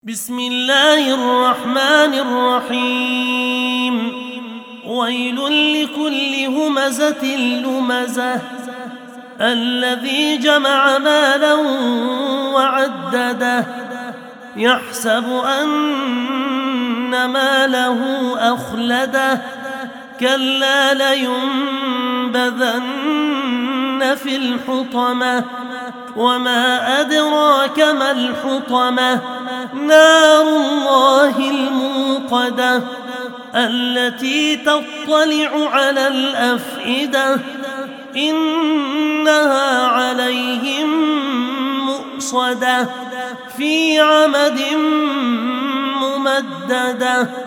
بسم الله الرحمن الرحيم ويل لكل همزة لمزة الذي جمع مالا وعدده يحسب أن ماله أخلده كلا لينبذن في الحطمة وما أدراك ما الحطمة نار الله الموقدة التي تطلع على الأفئدة إنها عليهم مؤصدة في عمد ممددة.